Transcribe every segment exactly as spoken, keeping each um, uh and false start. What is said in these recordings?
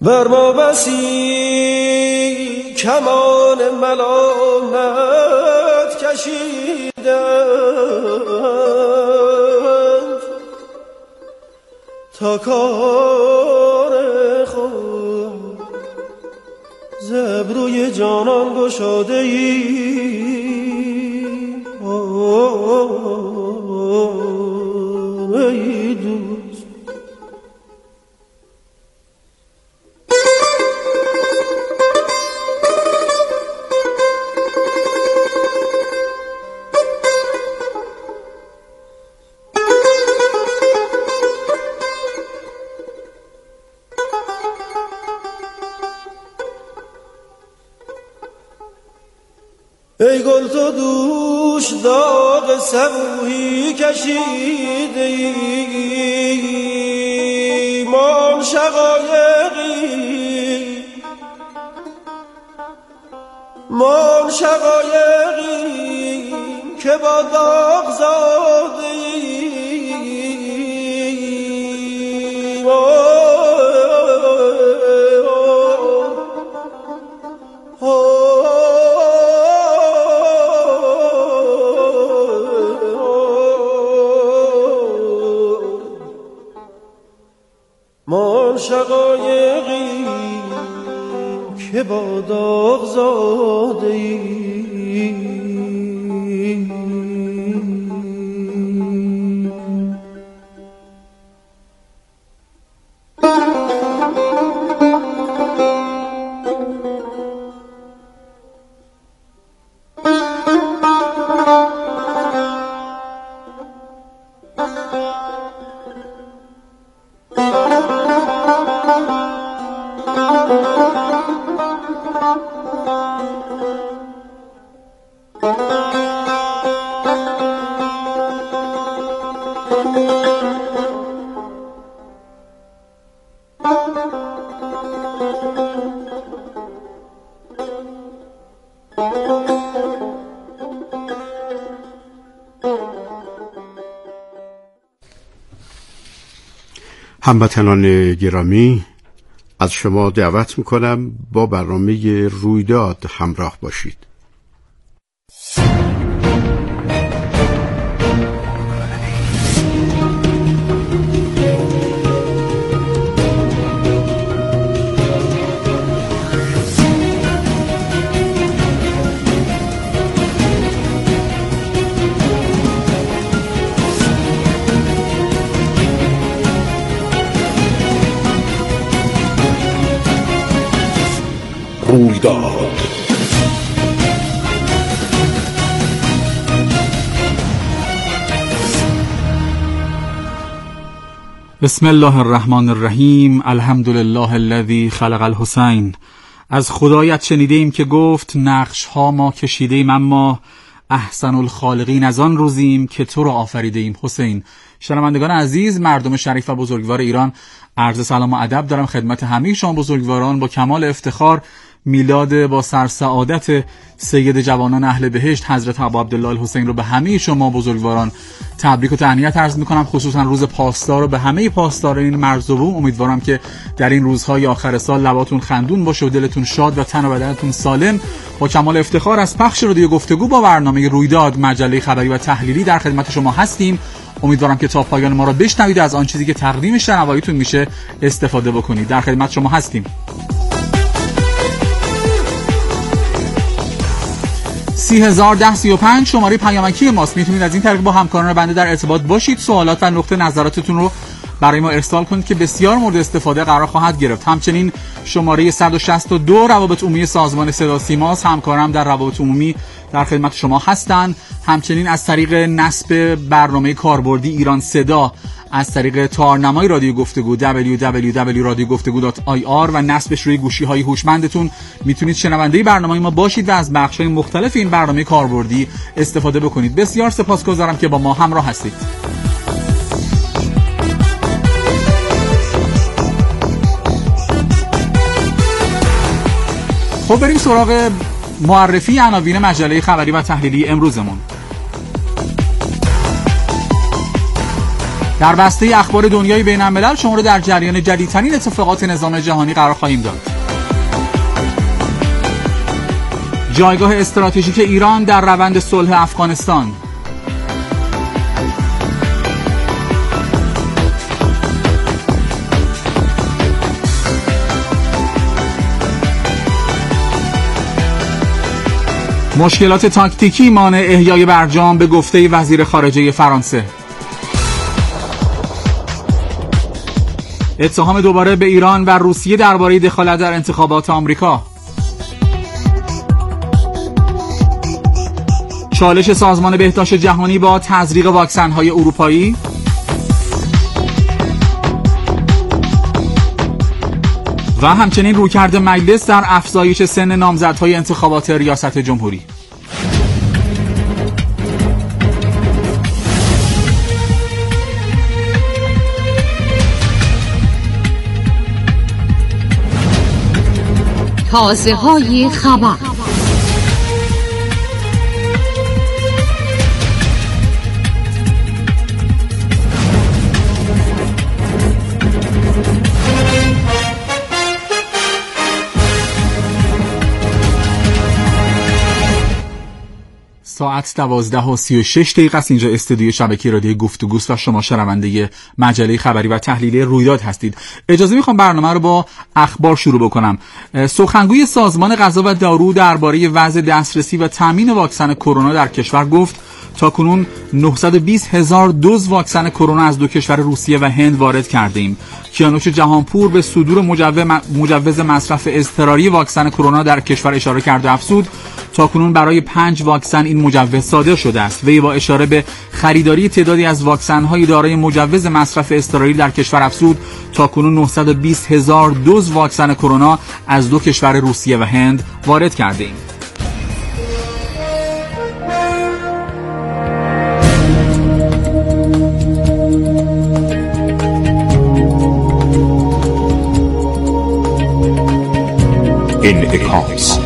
بر ما بسی کمان ملامت کشیدند تا کار خود ز ابروی جانان گشاده ای ای دوست. ای گل تو دوش داغ صبوحی کشیده ای ما شقایقی ما شقایقی که با داغ زاده ای ما ما شقایقی که با داغ زاده ای. هموطنان گرامی، از شما دعوت میکنم با برنامه رویداد همراه باشید. رویداد بسم الله الرحمن الرحیم. الحمدلله الذی خلق الحسین. از خدایت شنیدیم که گفت نقش ها ما کشیدیم اما احسن الخالقین از آن روزیم که تو را آفریدیم. حسین. شنوندگان عزیز، مردم شریف و بزرگوار ایران، عرض سلام و ادب دارم خدمت همه شما بزرگواران. با کمال افتخار میلاد با سرسعادت سید جوانان اهل بهشت حضرت ابا عبدالله الحسین رو به همه شما بزرگواران تبریک و تهنیت عرض میکنم، خصوصا روز پاسدار رو به همه پاسداران مرزبون. امیدوارم که در این روزهای آخر سال لباتون خندون باشه و دلتون شاد و تن و بدنتون سالم. با کمال افتخار از پخش رادیو گفتگو با برنامه رویداد، مجله خبری و تحلیلی در خدمت شما هستیم. امیدوارم که تا پایان ما را بشنوید، از آن چیزی که تقدیم شنواییتون میشه استفاده بکنید. در خدمت شما هستیم. سی هزار ده سی و پنج شماره پیامکی ماست. میتونید از این طریق با همکاران بنده در ارتباط باشید، سوالات و نقطه نظراتتون رو برای ما ارسال کنید که بسیار مورد استفاده قرار خواهد گرفت. همچنین شماره صد و شصت و دو روابط عمومی سازمان صدا سیماست. همکارم در روابط عمومی در خدمت شما هستند. همچنین از طریق نصب برنامه کاربردی ایران صدا از طریق تارنمای رادیو گفتگو دبلیو دبلیو دبلیو دات رادیو گفتگو دات آی آر و نصبش روی گوشی‌های هوشمندتون میتونید شنونده برنامه ما باشید و از بخش‌های مختلف این برنامه کاربردی استفاده بکنید. بسیار سپاسگزارم که با ما همراه هستید. خب بریم سراغ معرفی عناوین مجله خبری و تحلیلی امروزمون. در بسته اخبار دنیای بین الملل شما رو در جریان جدیدترین اتفاقات نظام جهانی قرار خواهیم داد. جایگاه استراتژیک ایران در روند صلح افغانستان. مشکلات تاکتیکی مانع احیای برجام به گفته وزیر خارجه فرانسه. اتهام دوباره به ایران و روسیه درباره دخالت در انتخابات آمریکا. چالش سازمان بهداشت جهانی با تزریق واکسن‌های اروپایی. و همچنین رویکرد مجلس در افزایش سن نامزدهای انتخابات ریاست جمهوری. تازه‌های خبر. ساعت دوازده و سی و شش دقیقه است. اینجا استودیو شبکه رادیو گفتگوست و شما شنونده مجله خبری و تحلیلی رویداد هستید. اجازه میخوام برنامه رو با اخبار شروع بکنم. سخنگوی سازمان غذا و دارو درباره وضع دسترسی و تامین واکسن کرونا در کشور گفت تاکنون نهصد و بیست هزار دوز واکسن کرونا از دو کشور روسیه و هند وارد کرده ایم. کیانوش جهانپور به صدور مجوز مصرف اضطراری واکسن کرونا در کشور اشاره کرد و افزود تاکنون برای پنج واکسن این مجوز صادر شده است. وی با اشاره به خریداری تعدادی از واکسن‌های دارای مجوز مصرف اضطراری در کشور افزود تاکنون نهصد و بیست هزار دوز واکسن کرونا از دو کشور روسیه و هند وارد کرده ایم. انعکاس.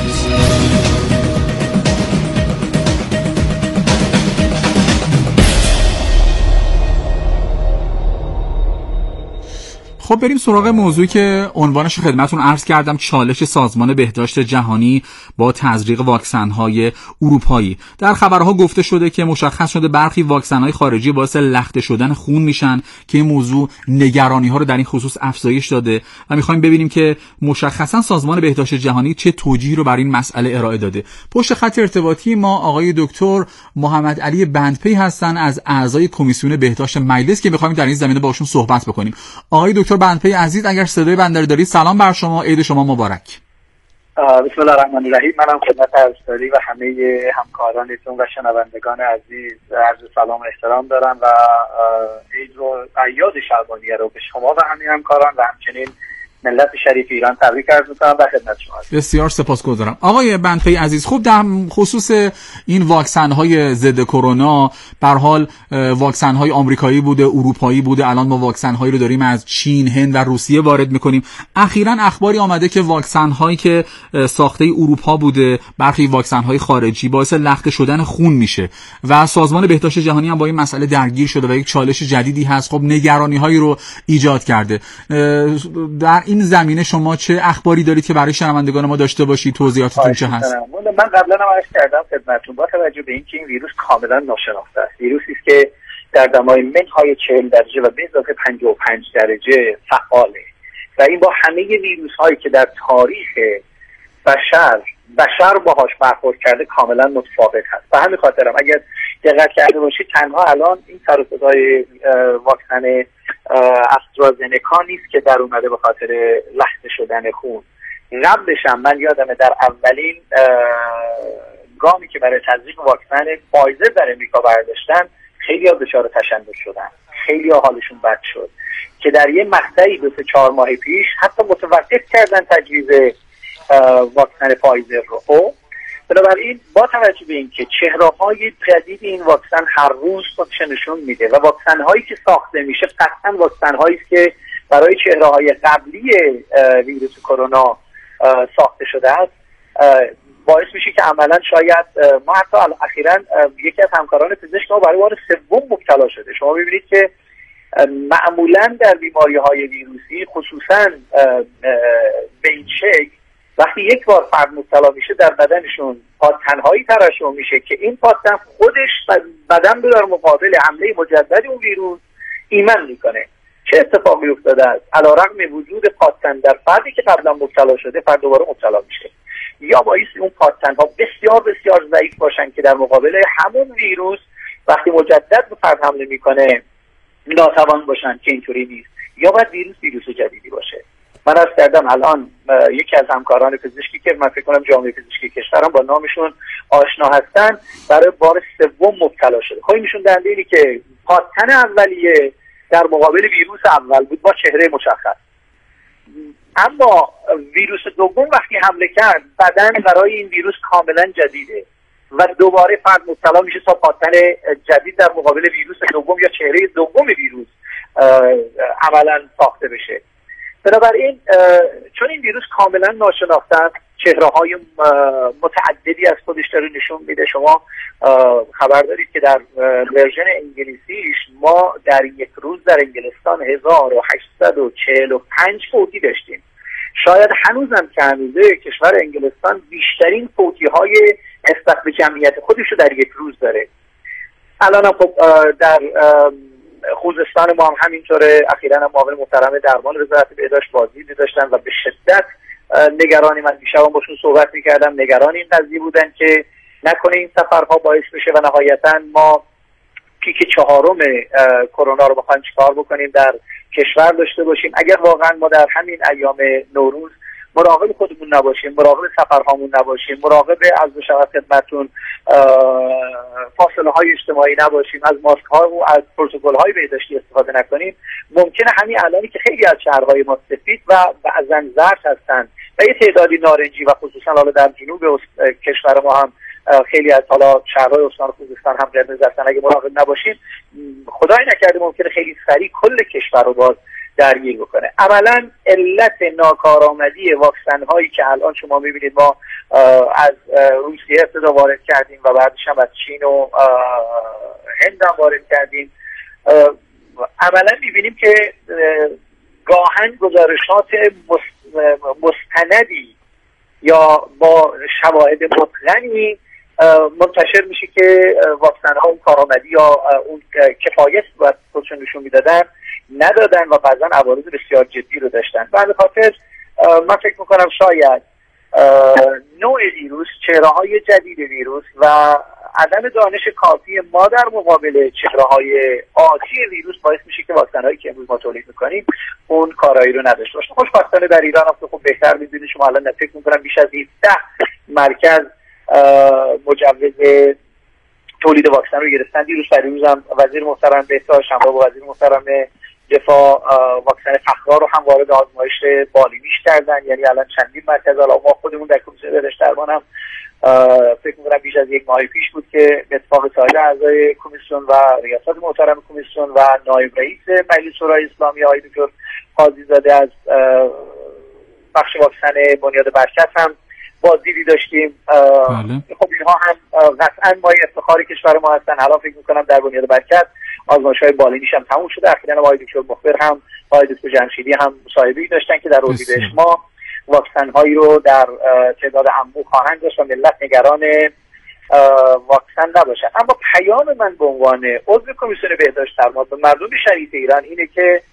خب بریم سراغ موضوعی که عنوانش خدمتتون عرض کردم، چالش سازمان بهداشت جهانی با تزریق واکسن‌های اروپایی. در خبرها گفته شده که مشخص شده برخی واکسن‌های خارجی باعث لخته شدن خون میشن که این موضوع نگرانی‌ها رو در این خصوص افزایش داده و می‌خوایم ببینیم که مشخصاً سازمان بهداشت جهانی چه توجیهی رو برای این مسئله ارائه داده. پشت خط ارتباطی ما آقای دکتر محمد علی بندپی هستن از اعضای کمیسیون بهداشت مجلس که می‌خوایم در این زمینه باشون صحبت بکنیم. آقای دکتر بندپی عزیز، اگر صدای بنده دارید سلام بر شما، عید شما مبارک. بسم الله الرحمن الرحیم. منم خدمت عزیزداری و همه همکارانتون و شنوندگان عزیز عرض سلام و احترام دارم و عید رو اعیاد شعبانیه رو به شما و همه همکاران و همچنین ملت شریف ایران تبریک عرض می‌کنم و خدمت شما. بسیار سپاسگزارم. آقای بندپی عزیز، خوب در خصوص این واکسن‌های ضد کرونا، به هر حال واکسن‌های آمریکایی بوده، اروپایی بوده، الان ما واکسن‌هایی رو داریم از چین، هند و روسیه وارد می‌کنیم. اخیراً اخباری آمده که واکسن‌هایی که ساخته اروپا بوده، برخی واکسن‌های خارجی باعث لخته شدن خون میشه و سازمان بهداشت جهانی هم با این مسئله درگیر شده و یک چالش جدیدی هست. خب نگرانی‌هایی رو ایجاد کرده. در این زمینه شما چه اخباری دارید که برای شنوندگان ما داشته باشید؟ توضیحاتتون چه هست؟ من قبلا هم عرض کردم خدمتتون با توجه به اینکه این ویروس کاملا ناشناخته است، ویروسی است که در دمای منهای چهل درجه و به اضافه پنجاه و پنج درجه فعاله و این با همه ویروس هایی که در تاریخ بشر بشر باهاش برخورد کرده کاملا متفاوت هست. به همین خاطرم اگر دقت کرده باشید تنها الان این سر و صدای واکسن استرازنکا نیست که در اومده به خاطر لخته شدن خون. قبلش هم من یادمه در اولین گامی که برای تزریق واکسن فایزر در امریکا برداشتن خیلی ها دچار تشنج شدن، خیلی ها حالشون بد شد که در یه مقطعی دو سه چهار ماه پیش حتی متوقف کردن تجویز واکسن فایزر رو. خب بنابراین با توجه به اینکه چهره‌های جدید این واکسن هر روز خودش نشون میده و واکسن‌هایی که ساخته میشه قطعاً واکسن‌هایی است که برای چهره‌های قبلی ویروس کرونا ساخته شده است، باعث میشه که عملاً شاید ما حتی اخیراً یکی از همکاران پزشک ما برای بار سوم مبتلا شده. شما می‌بینید که معمولا در بیماری‌های ویروسی خصوصا به این شکل وقتی یک بار فرد مبتلا میشه در بدنشون پادتن‌هایی ترشح میشه که این پادتن خودش بدن رو در مقابل حمله مجدد اون ویروس ایمن میکنه. چه اتفاقی افتاده است؟ علیرغم وجود پادتن در فردی که قبلا مبتلا شده، فرد دوباره مبتلا میشه، یا باعث اون پادتن‌ها بسیار بسیار ضعیف باشن که در مقابل همون ویروس وقتی مجدد به فرد حمله میکنه ناتوان باشن، که اینطوری نیست. یا باید ویروس ویروس جدیدی باشه. من عرض کردم الان یکی از همکاران پزشکی که من فکر کنم جامعه پزشکی کشورم با نامشون آشنا هستن برای بار سوم مبتلا شده. خب نشون دهنده اینه که پادتن اولیه در مقابل ویروس اول بود با چهره مشخص، اما ویروس دوم وقتی حمله کرد بدن برای این ویروس کاملا جدیده و دوباره فرد مبتلا میشه تا پادتن جدید در مقابل ویروس دوم یا چهره دوم ویروس عملا ساخته بشه. بنابراین چون این ویروس کاملا ناشناخته است، چهره‌های متعددی از خودش داره نشون میده. شما خبر دارید که در ورژن انگلیسیش ما در یک روز در انگلستان هزار و هشتصد و چهل و پنج فوتی داشتیم. شاید هنوزم که هنوزه کشور انگلستان بیشترین فوتی‌های نسبت به جمعیت خودش رو در یک روز داره. الان هم خب در خوزستان ما هم همینطوره. اخیراً هم معاون محترم درمان وزارت بهداشت بازدیدی داشتن و به شدت نگرانی، من دیشب هم باشون صحبت میکردم، نگران این قضیه بودن که نکنه این سفرها باعث بشه و نهایتاً ما پیک چهارم کرونا رو بخوایم چیکار بکنیم در کشور داشته باشیم. اگر واقعاً ما در همین ایام نوروز مراقب خودمون نباشیم، مراقب سفرهامون نباشیم، مراقب از بشود خدمتون فاصله های اجتماعی نباشیم، از ماسک ها و از پروتکل های بهداشتی استفاده نکنیم، ممکنه همین الانی که خیلی از شهرهای ما سفید و بعضا زرد هستن و یه تعدادی نارنجی و خصوصا حالا در جنوب کشور ما هم خیلی از حالا شهرهای استان خوزستان هم قرمز هستن، اگه مراقب نباشیم خدای نکرده ممکنه خیلی سریع کل کشور رو باز درگیر بکنه. عملا علت ناکارآمدی واکسن هایی که الان شما میبینید ما از روسیه ابتدا وارد کردیم و بعدش هم از چین و هند هم وارد کردیم، عملا میبینیم که گاهن گزارشات مستندی یا با شواهد متقنی منتشر میشه که واکسن ها اون کارآمدی یا اون کفایت باید خودشون نشون میدادن ندادن و بعضا عوارض بسیار جدی رو داشتن. و به خاطر من فکر میکنم شاید نوع ویروس، چهره‌های جدید ویروس و عدم دانش کافی ما در مقابل چهره‌های آتی ویروس باعث میشه که واکسن‌هایی که امروز ما تولید میکنیم اون کارایی رو نداشته باشه. خوشبختانه در ایران هم خب بهتر می‌دونید شما الان فکر میکنم بیش از هفده مرکز مجوز تولید واکسن رو گرفتن. دیروز پریروز هم وزیر محترم بهداشت همراه با وزیر محترم دفاع واکسن فخرا رو هم وارد آزمایش بالینیش کردن. یعنی الان چندین مرکز، حالا ما خودمون در کمیسیون بهداشت درمان هم فکر می‌کنم بیش از یک ماه پیش بود که به اتفاق سایر اعضای کمیسیون و ریاست محترم کمیسیون و نایب رئیس مجلس شورای اسلامی آقای دکتر قاضی زاده از بخش واکسن بنیاد برکت هم بازدیدی داشتیم. بله. خب اینها هم قطعا مایه افتخار کشور ما هستن. حالا فکر می‌کنم در بنیاد برکت آزمایش‌های بالینیش هم تموم شده. اخیراً آقای دکتر مخبر هم آقای دکتر جمشیدی هم مصاحبه‌ای داشتن که در اردیبهشت ما واکسن‌هایی رو در تعداد انبوه خواهند داشت و ملت نگران واکسن نباشن. اما پیام من به عنوان عضو کمیسیون بهداشت درمان به مردم شریف ایران اینه که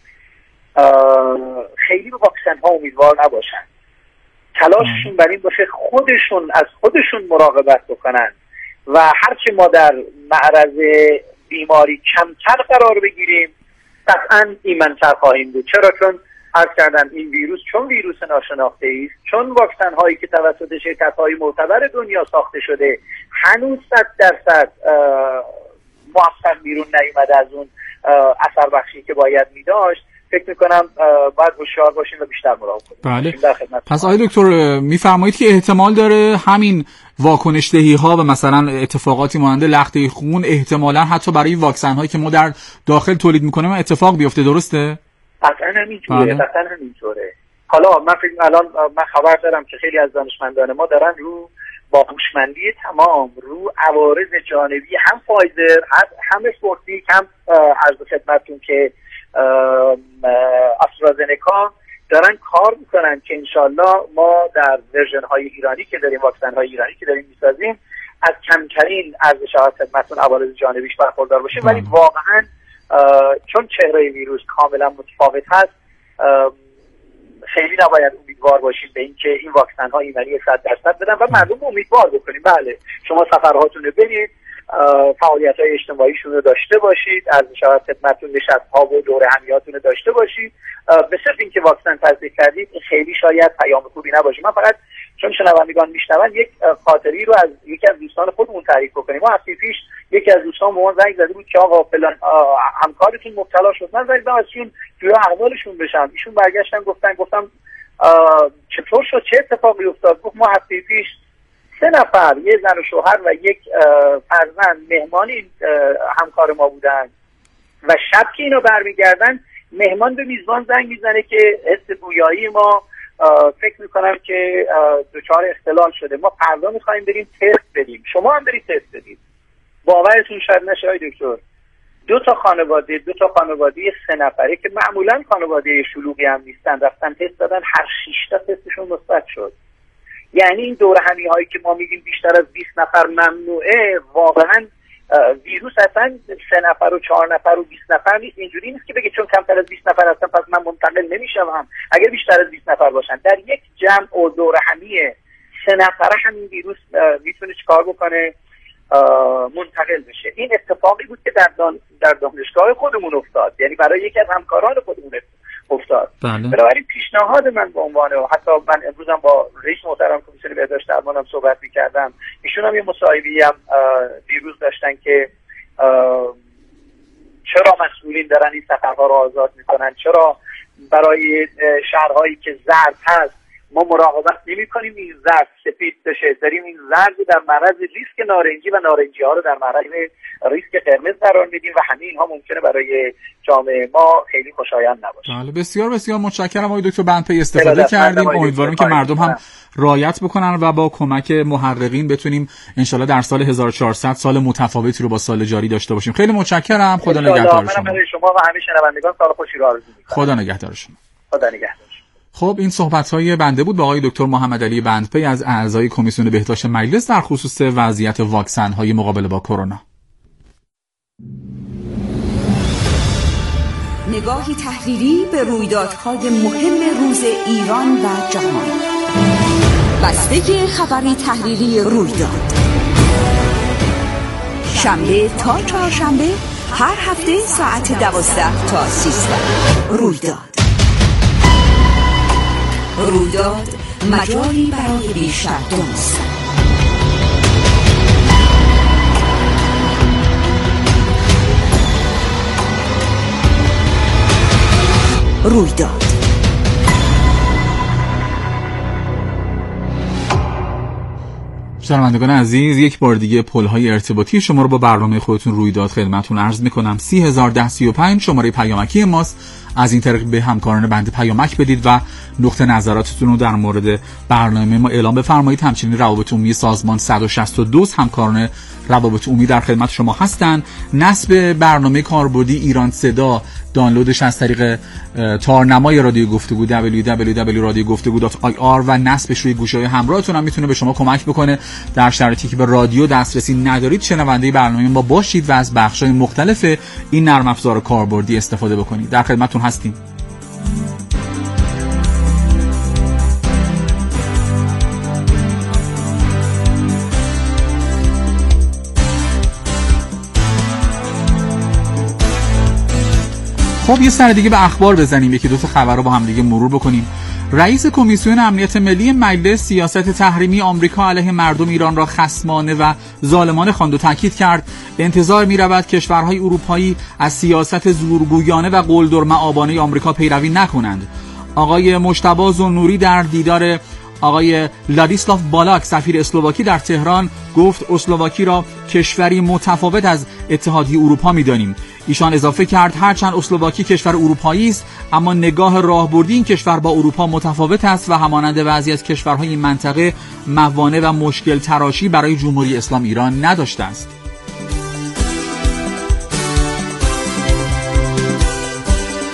خیلی به واکسن‌ها امیدوار نباشن. تلاششون بر این باشه خودشون از خودشون مراقبت بکنن و هرچی ما در معرض بیماری کمتر قرار بگیریم قطعاً ایمن‌تر خواهیم بود. چرا؟ چون عرض کردم این ویروس چون ویروس ناشناخته است، چون واکسن هایی که توسط شرکت های معتبر دنیا ساخته شده هنوز صد درصد موفق بیرون نیومده از اون اثر بخشی که باید میداشت، فکر میکنم باید هوشیار باشیم و بیشتر مراقب باشیم. بله. پس آقای دکتر میفرمایید که احتمال داره همین واکنش دهی ها و مثلا اتفاقاتی مانند لخته خون احتمالاً حتی برای واکسن هایی که ما در داخل تولید میکنیم اتفاق بیفته، درسته؟ قطعاً همینطوره. قطعاً همینطوره. حالا من فکر الان من خبر دارم که خیلی از دانشمندان ما دارن رو با هوشمندی تمام رو عوارض جانبی هم فایزر هم اسپوتنیک هم عرض خدمتتون که آسترازنکا دارن کار میکنن که انشالله ما در ورژن های ایرانی که داریم، واکسن های ایرانی که داریم میسازیم، از کمترین ارزش ها خدمتتون عوارض جانبیش برخوردار باشیم. ولی واقعا چون چهره ویروس کاملا متفاوت هست، خیلی نباید امیدوار باشیم به اینکه این واکسن ها ایمنی صد درصد بدن و مردم امیدوار بکنیم. بله شما سفرهاتون رو برید، فعالیت های اجتماعیشون رو داشته باشید، از شاید خدمتتون نشست ها و دوره همیاتون رو داشته باشید. به صرف اینکه واکسن تصدیق کردید خیلی شاید پیام خوبی نباشه. من فقط چون شنوندگان میشنون یک خاطری رو از یکی از دوستان خودمون تعریف بکنیم. ما هفته پیش یکی از دوستان به ما زنگ زده بود که آقا فلان همکارتون مبتلا شد. من زنگ زدم ازشون جوی احوالشون بشم. ایشون برگشتن گفتن گفتم چطور شد، چه اتفاقی افتاد؟ گفت ما هفته پیش سه نفر، یه زن و شوهر و یک فرزند، مهمان این همکار ما بودن و شب که اینو برمیگردن مهمان به میزبان زنگ میزنه که حس گویایی ما فکر میکنم که دچار اختلال شده، ما فردا میخوایم بریم تست بدیم، شما هم برید تست بدید. باورتون شاید نشه آقای دکتر، دو تا خانواده دو تا خانواده سه نفره که معمولا خانواده شلوغی هم نیستن رفتن تست دادن، هر شش تا تستشون مثبت شد. یعنی این دوره همی هایی که ما میگیم بیشتر از بیست نفر ممنوعه، واقعا ویروس اصلا سه نفر و چهار نفر و بیست نفر نیست. اینجوری نیست که بگه چون کمتر از بیست نفر هستن پس من منتقل نمیشم. اگر بیشتر از بیست نفر باشن در یک جمع و دوره همی سه نفره همین ویروس میتونه چیکار بکنه؟ منتقل بشه. این اتفاقی بود که در دان در دانشگاه خودمون افتاد، یعنی برای یکی از همکاران خودمون افتاد. بله. بنابراین پیشنهاد من به عنوان، حتی من امروز هم با رئیس محترم کمیسیون بهداشت درمانم صحبت می‌کردم، ایشون هم یه مصاحبه‌ای هم دیروز داشتن که چرا مسئولین دارن این سفرها رو آزاد میکنن، چرا برای شهرهایی که زرد هست ما مراقبت نمی کنیم این زرد سفید بشه، داریم این زرد در معرض ریسک نارنجی و نارنجی ها رو در معرض ریسک قرمز قرار میدیم و همه اینها ممکنه برای جامعه ما خیلی خوشایند نباشه. بله بسیار بسیار متشکرم آقای دکتر بندپی، استفاده کردیم. امیدوارم که مردم هم رعایت بکنن و با کمک محققین بتونیم انشالله در سال هزار و چهارصد سال متفاوتی رو با سال جاری داشته باشیم. خیلی متشکرم. خدا نگهدار شما. منم برای شما و همه شنوندگان سال خوشی رو آرزو می‌کنم. خدا نگهدار شما. خدا نگهدار. خب این صحبت‌های بنده بود با آقای دکتر محمد علی بندپی از اعضای کمیسیون بهداشت مجلس در خصوص وضعیت واکسن‌های مقابله با کرونا. نگاهی تحلیلی به رویدادهای مهم روز ایران و جهان. بستگی خبری تحلیلی رویداد. شنبه تا چهارشنبه هر هفته ساعت دوازده تا سیزده. رویداد. رویداد مجالی برای بیشتر دانستن. رویداد. شنوندگان عزیز، یک بار دیگه پل‌های ارتباطی شما رو با برنامه خودتون رویداد خدمتتون عرض می‌کنم. سی هزار ده سی و پنج شماره پیامکی ماست. از این طریق به همکاران بنده پیامک بدید و نقطه نظراتتون رو در مورد برنامه ما اعلام بفرمایید. همچنین روابط عمومی سازمان صد و شصت و دو همکاران روابط عمومی در خدمت شما هستند. نصب برنامه کاربردی ایران صدا، دانلودش از طریق تارنمای رادیو گفتگو دبلیو دبلیو دبلیو دات رادیو گفتگو دات آی آر و نصبش روی گوشه‌های همراهتون هم میتونه به شما کمک بکنه در شرایطی که به رادیو دسترسی ندارید شنونده برنامه ما باشید و از بخش‌های مختلف این نرم افزار کاربردی استفاده بکنید. در خدمتتون هستیم. خب یه سر دیگه به اخبار بزنیم، یکی دو تا خبر رو با هم دیگه مرور بکنیم. رئیس کمیسیون امنیت ملی مجلس سیاست تحریمی آمریکا علیه مردم ایران را خصمانه و ظالمانه خواند و تاکید کرد انتظار می‌رود کشورهای اروپایی از سیاست زورگویانه و قلدر مآبانه آمریکا پیروی نکنند. آقای مجتبی زنوری در دیدار آقای لادیسلاو بالاک سفیر اسلواکی در تهران گفت اسلواکی را کشوری متفاوت از اتحادیه اروپا می‌دانیم. ایشان اضافه کرد هرچند اسلواکی کشور اروپایی است اما نگاه راهبردی این کشور با اروپا متفاوت است و همانند بعضی از کشورهای این منطقه موانع و مشکل تراشی برای جمهوری اسلامی ایران نداشته است.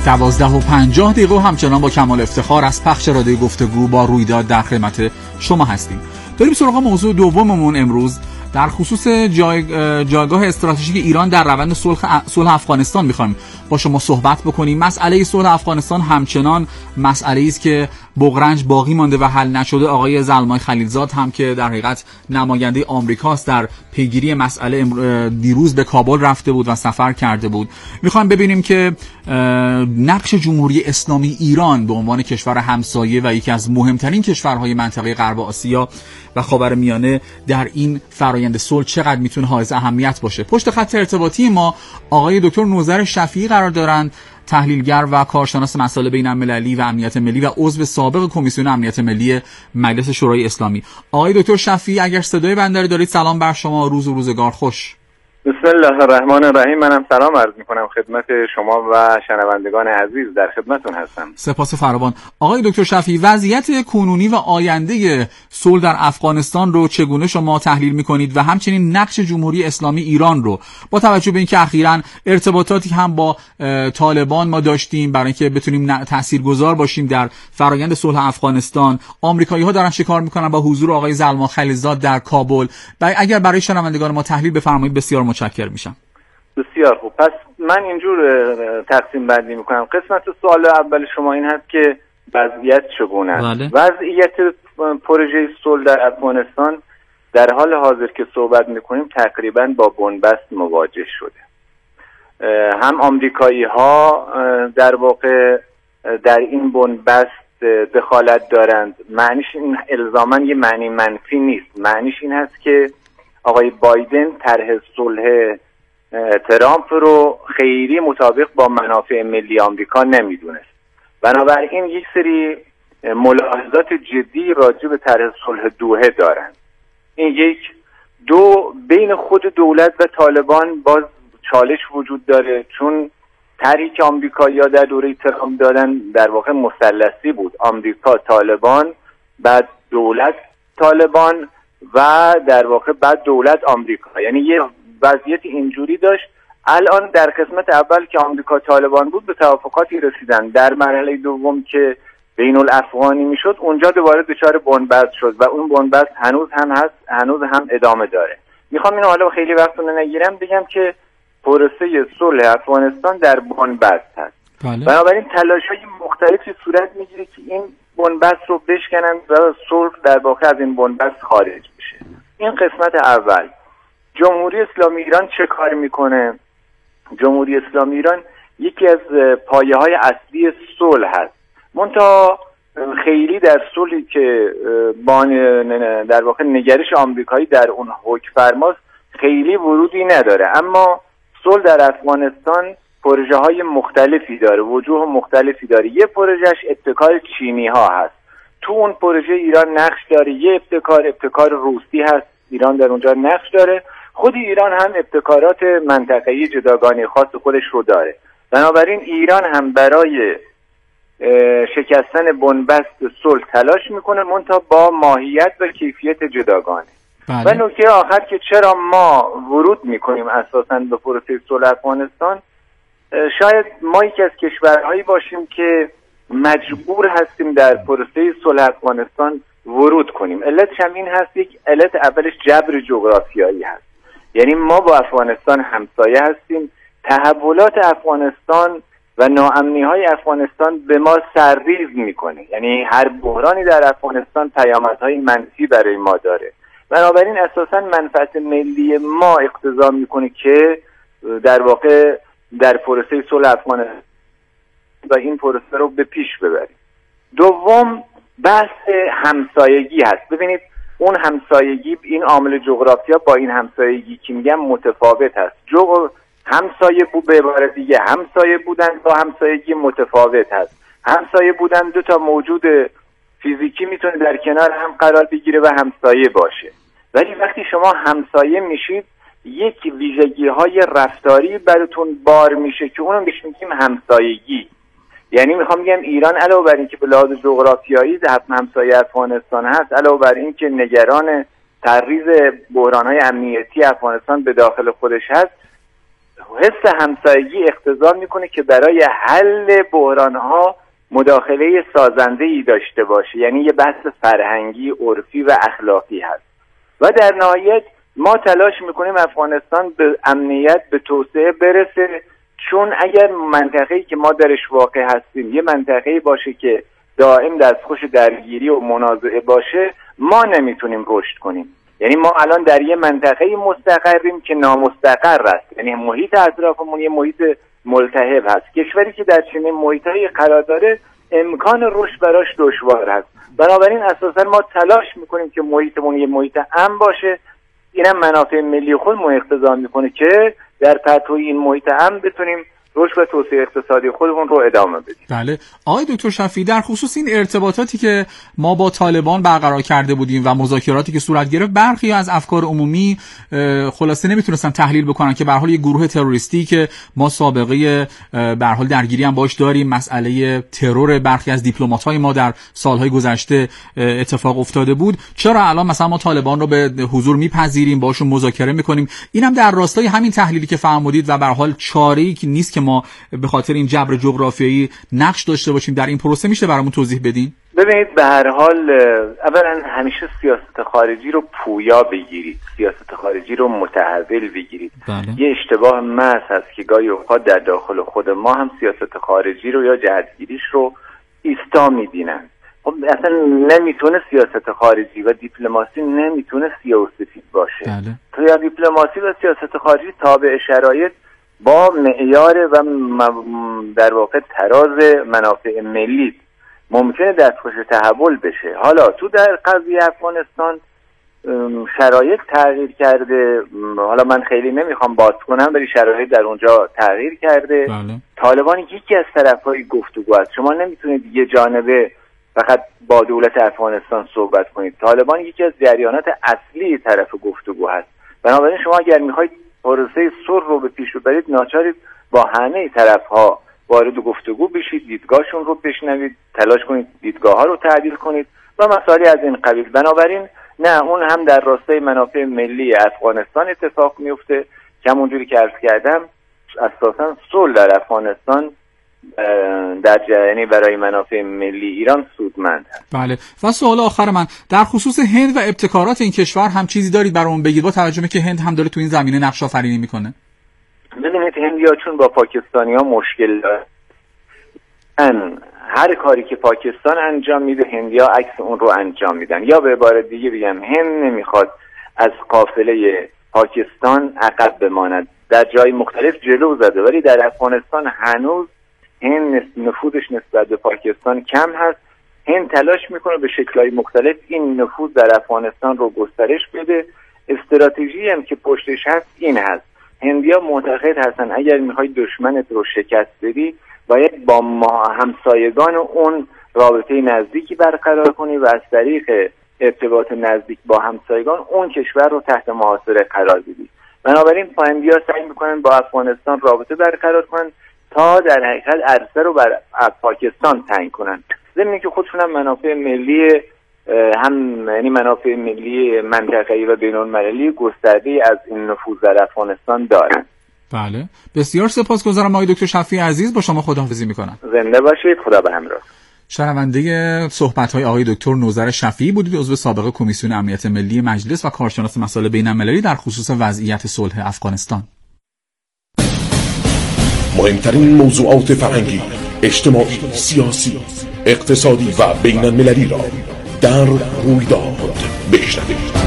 دوازده و پنجاه دقیقه همچنان با کمال افتخار از پخش رادیو گفتگو با رویداد در خدمت شما هستیم. داریم سراغ موضوع دوممون امروز در خصوص جای... جایگاه استراتژیک ایران در روند صلح صلح افغانستان می‌خوایم با شما صحبت بکنیم. مسئله صلح افغانستان همچنان مسئله‌ای است که بغرنج باقی مانده و حل نشده. آقای زلمای خلیلزاد هم که در حقیقت نماینده آمریکاست در پیگیری مسئله دیروز به کابل رفته بود و سفر کرده بود. می‌خوایم ببینیم که نقش جمهوری اسلامی ایران به عنوان کشور همسایه و یکی از مهمترین کشورهای منطقه غرب آسیا و خاورمیانه در این فرآیند صلح چقدر میتونه حائز اهمیت باشه. پشت خط ارتباطی ما آقای دکتر نوذر شفیعی قرار دارند، تحلیلگر و کارشناس مسائل بین‌المللی و امنیت ملی و عضو سابق کمیسیون امنیت ملی مجلس شورای اسلامی. آقای دکتر شفیعی اگر صدای بنده رو دارید، سلام بر شما، روز و روزگار خوش. بسم الله الرحمن الرحیم. منم سلام عرض میکنم خدمت شما و شنوندگان عزیز، در خدمتتون هستم. سپاس فراوان. آقای دکتر شفیعی، وضعیت کنونی و آینده صلح در افغانستان رو چگونه شما تحلیل میکنید و همچنین نقش جمهوری اسلامی ایران رو با توجه به اینکه اخیراً ارتباطاتی هم با طالبان ما داشتیم برای اینکه بتونیم تاثیرگذار باشیم در فرآیند صلح افغانستان، آمریکایی‌ها دارن شکار میکنن با حضور آقای زلما خلیلزاد در کابل. و اگر برای شنوندگان ما تحلیل بفرمایید بسیار متشکر میشم. بسیار خوب. پس من اینجور تقسیم بندی میکنم. قسمت سوال اول شما این هست که وضعیت چگونه است. بله. وضعیت پروژه صلح در افغانستان در حال حاضر که صحبت میکنیم تقریبا با بنبست مواجه شده. هم آمریکایی ها در واقع در این بنبست دخالت دارند. معنیش این الزاما یه معنی منفی نیست. معنیش این هست که آقای بایدن طرح صلح ترامپ رو خیلی مطابق با منافع ملی آمریکا نمیدونست. بنابراین یک سری ملاحظات جدی راجع به طرح صلح دوحه دارند. این یک. دو، بین خود دولت و طالبان باز چالش وجود داره، چون طرحی که آمریکایی‌ها در دوره ترامپ دادن در واقع مثلثی بود: آمریکا، طالبان، بعد دولت طالبان و در واقع بعد دولت آمریکا. یعنی یه وضعیت اینجوری داشت. الان در قسمت اول که آمریکا طالبان بود به توافقاتی رسیدن. در مرحله دوم که بین الافغانی میشد اونجا دوباره دچار بنبست شد و اون بنبست هنوز هم هست، هنوز هم ادامه داره. میخوام اینو حالا خیلی وقتون نگیرم بگم که پروسه صلح افغانستان در بنبست هست. بله. بنابراین تلاش‌های مختلفی صورت میگیره که این بنبست رو بشکنن و صلح در واقع از این بنبست خارج بشه. این قسمت اول. جمهوری اسلامی ایران چه کار میکنه؟ جمهوری اسلامی ایران یکی از پایه‌های اصلی صلح هست. منتها خیلی در صلحی که با در واقع نگرش آمریکایی در اون حکم فرماست خیلی ورودی نداره. اما صلح در افغانستان پروژه های مختلفی داره، وجوه مختلفی داره. یه پروژهش ابتکار چینی ها هست. تو اون پروژه ایران نقش داره. یه ابتکار ابتکار روسی هست، ایران در اونجا نقش داره. خود ایران هم ابتکارات منطقه‌ای جداگانه خاص خودش رو داره. بنابراین ایران هم برای شکستن بنبست صلح تلاش میکنه، منتها با ماهیت و کیفیت جداگانه. بله. و نکته آخر که چرا ما ورود میکنیم اساساً به پروسه صلح افغانستان، شاید ما یکی از کشورهایی باشیم که مجبور هستیم در پروسه صلح افغانستان ورود کنیم. علتش هم این هست، یک علت اولش جبر جغرافیایی هست. یعنی ما با افغانستان همسایه هستیم. تحولات افغانستان و ناامنی‌های افغانستان به ما سرریز میکنه. یعنی هر بحرانی در افغانستان پیامدهای منفی برای ما داره. بنابراین اساساً منفعت ملی ما اقتضا میکنه که در واقع در پروسه صلح افغانستان و این پروسه رو به پیش ببریم. دوم، بحث همسایگی هست. ببینید اون همسایگی، این عامل جغرافیا با این همسایگی که میگم متفاوت هست. جو همسایه بود، به عبارت دیگه همسایه بودن با همسایگی متفاوت هست. همسایه بودن دو تا موجود فیزیکی میتونه در کنار هم قرار بگیره و همسایه باشه. ولی وقتی شما همسایه میشید یک ویژگی های رفتاری براتون بار میشه که اونو میگیم همسایگی. یعنی میخوام بگم ایران علاوه بر این که به لحاظ جغرافیایی همسایه افغانستان هست، علاوه بر این که نگران تریز بحران‌های امنیتی افغانستان به داخل خودش هست، حس همسایگی اقتضا میکنه که برای حل بحرانها مداخله سازنده‌ای داشته باشه، یعنی یه بحث فرهنگی، عرفی و اخلاقی هست و در نهایت ما تلاش میکنیم افغانستان به امنیت، به توسعه برسه، چون اگر منطقه‌ای که ما درش واقع هستیم یه منطقه‌ای باشه که دائم دستخوش درگیری و منازعه باشه، ما نمیتونیم رشد کنیم. یعنی ما الان در یه منطقه‌ای مستقریم که نامستقر است، یعنی محیط اطرافمون یه محیط ملتهب هست. کشوری که در چنین محیطی قرار داره امکان رشد براش دشوار هست. بنابراین اساسا ما تلاش میکنیم که محیطمون یه محیط امن باشه. اینم منافع ملی خودمون اقتضا میکنه که در پرتو این محیط امن بتونیم رشد و توسعه اقتصادی خودمون رو ادامه بدیم. بله آقای دکتر شفیعی، در خصوص این ارتباطاتی که ما با طالبان برقرار کرده بودیم و مذاکراتی که صورت گرفت، برخی از افکار عمومی خلاصه نمیتونستن تحلیل بکنن که به هر حال یک گروه تروریستی که ما سابقه به هر حال درگیری هم باش داریم، مسئله ترور برخی از دیپلمات‌های ما در سالهای گذشته اتفاق افتاده بود، چرا الان مثلا ما طالبان رو به حضور میپذیریم، باشون مذاکره میکنیم؟ اینم در راستای همین تحلیلی که فرمودید و به هر حال چاره‌ای نیست که ما به خاطر این جبر جغرافیایی نقش داشته باشیم در این پروسه. میشه برامون توضیح بدین؟ ببینید، به هر حال اولا همیشه سیاست خارجی رو پویا بگیرید، سیاست خارجی رو متحول بگیرید. بله. یه اشتباه محض هست که گاهی اوقات در داخل خود ما هم سیاست خارجی رو یا جهتگیریش رو ایستا میبینن. خب اصلا نمیتونه سیاست خارجی و دیپلماسی نمیتونه سیاه و سفید باشه. بله. تو یا دیپلماسی و سیاست خارجی تابع شرایط با معیار و در واقع تراز منافع ملی ممکنه دستخوش تحول بشه. حالا تو در قضیه افغانستان شرایط تغییر کرده، حالا من خیلی نمیخوام باز کنم ولی شرایط در اونجا تغییر کرده. بله. طالبان یکی از طرفهای گفتگو است. شما نمیتونید یه جانبه فقط با دولت افغانستان صحبت کنید. طالبان یکی از جریانات اصلی طرف گفتگو هست. بنابراین شما اگر میخواید پروسه صلح رو به پیش ببرید، ناچارید با همه طرف‌ها وارد گفتگو بشید، دیدگاهشون رو بشنوید، تلاش کنید دیدگاه‌ها رو تعدیل کنید و مسائلی از این قبیل. بنابراین نه، اون هم در راستای منافع ملی افغانستان اتفاق میفته که همونجوری که عرض کردم اساساً صلح در افغانستان در جریانی برای منافع ملی ایران سودمند هست. بله. و سوال آخر من در خصوص هند و ابتکارات این کشور هم چیزی دارید برامون بگید، با توجه به که هند هم داره تو این زمینه نقش آفرینی میکنه؟ ببینید، هندیا چون با پاکستانی‌ها مشکل داره، هر کاری که پاکستان انجام میده هندیا عکس اون رو انجام میدن. یا به عبارت دیگه بگم، هند نمیخواد از قافله پاکستان عقب بماند. در جای مختلف جلو زده ولی در افغانستان هنوز هند نفوذش نسبت به پاکستان کم هست. هند تلاش میکنه به شکل‌های مختلف این نفوذ در افغانستان رو گسترش بده. استراتژی هم که پشتش هست این هست: هندیا معتقد هستن اگر میخوای دشمنت رو شکست بدی باید با همسایگان اون رابطه نزدیکی برقرار کنی و از طریق ارتباط نزدیک با همسایگان اون کشور رو تحت محاصره قرار بدی. بنابراین هندیا سعی میکنن با افغانستان رابطه برقرار کنن تا در حقیقت عرصه رو بر پاکستان تعیین کنن. ضمن که خودشون هم منافع ملی هم یعنی منافع ملی منطقه‌ای و بین‌المللی گسترده از این نفوذ در افغانستان دارن. بله، بسیار سپاسگزارم آقای دکتر شفیعی عزیز. با شما خداحافظی میکنم. زنده باشید. خدا به همراه. شنونده صحبت‌های آقای دکتر نوذر شفیعی بودید، عضو سابق کمیسیون امنیت ملی مجلس و کارشناس مسائل بین‌المللی در خصوص وضعیت صلح افغانستان. مهمترین موضوعات فرهنگی، اجتماعی، سیاسی، اقتصادی و بین‌المللی را در رویداد بشنوید.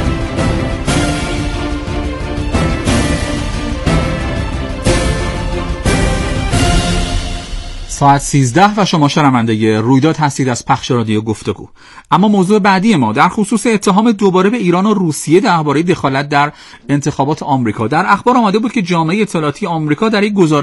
ساعت سیزده و شما شنونده رویداد هستید از پخش رادیو گفتگو. اما موضوع بعدی ما در خصوص اتهام دوباره به ایران و روسیه درباره دخالت در انتخابات آمریکا. در اخبار آمده بود که جامعه اطلاعاتی آمریکا در یک گزارش